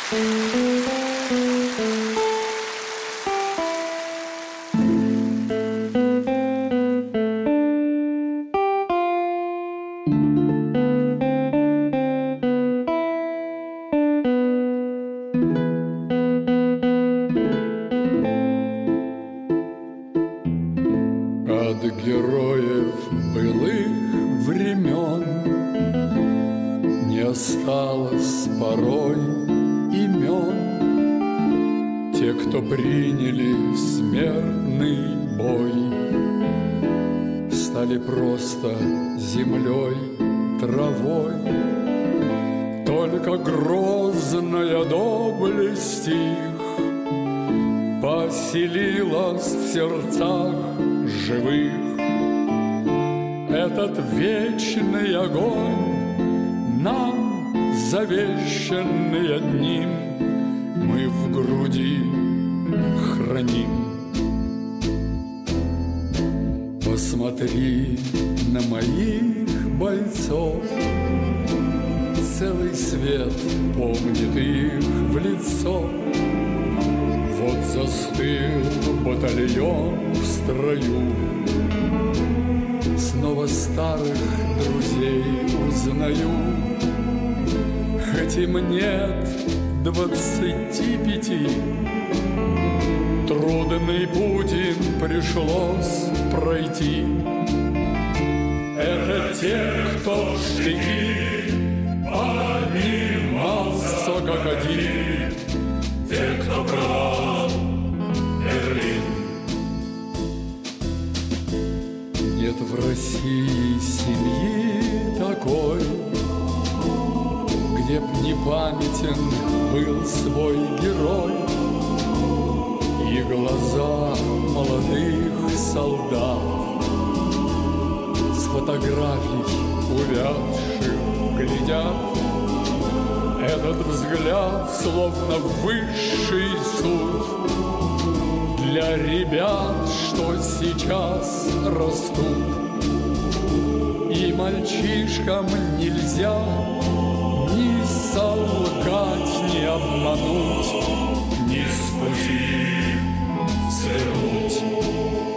От героев былых времен не осталось порой имен. Те, кто приняли смертный бой, стали просто землей, травой. Только грозная доблесть их поселилась в сердцах живых. Этот вечный огонь, нам завещанный одним, мы в груди храним. Посмотри на моих бойцов, целый свет помнит их в лицо. Вот застыл батальон в строю, снова старых друзей узнаю. Хоть им нет 25, трудный путь им пришлось пройти. Это те, кто в штыки поднимался как один, те, кто брал Берлин. Нет в России семьи такой, где б не памятен был свой герой. И глаза молодых солдат с фотографий увядших глядят. Этот взгляд словно высший суд для ребят, что сейчас растут. И мальчишкам нельзя ни солгать, ни обмануть, ни с пути свернуть.